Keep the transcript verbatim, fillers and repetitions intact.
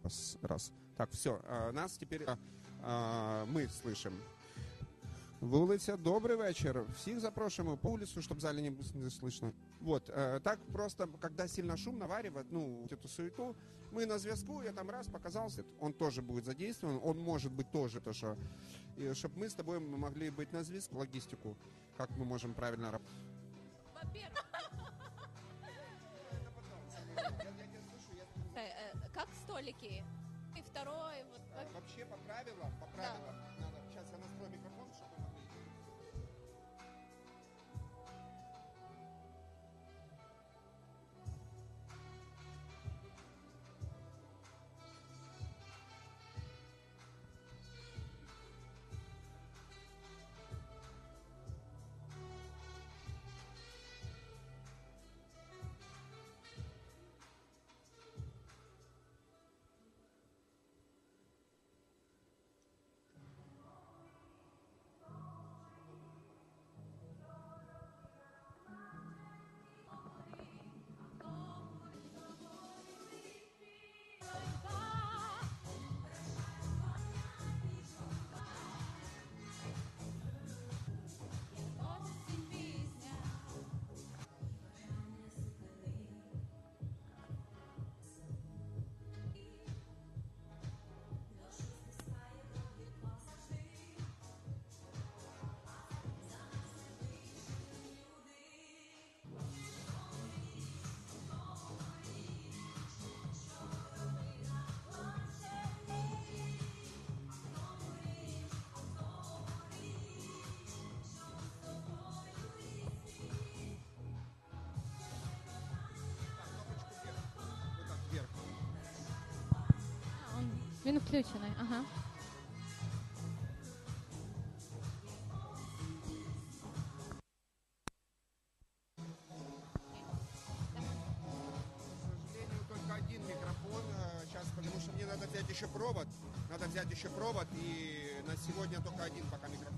Раз, раз. Так, все, нас теперь мы слышим. Вулиця, добрий вечір. Всіх запрошуємо по вулицу, щоб в залі не, не слышно. Вот, э, так просто, когда сильно шум наваривает, ну, эту суету, мы на зв'язку, я там раз показался, он тоже будет задействован, он может быть тоже, то, что, чтобы мы с тобой могли быть на зв'язку, логистику, как мы можем правильно работать. Как столики? И второй, вот. Вообще по правилам, по правилам, да. Надо, сейчас я настрою микрофон, чтобы мы могли. Він включений, ага. Один микрофон сейчас, потому что мне надо взять еще провод. Надо взять еще провод, и на сегодня только один пока микрофон.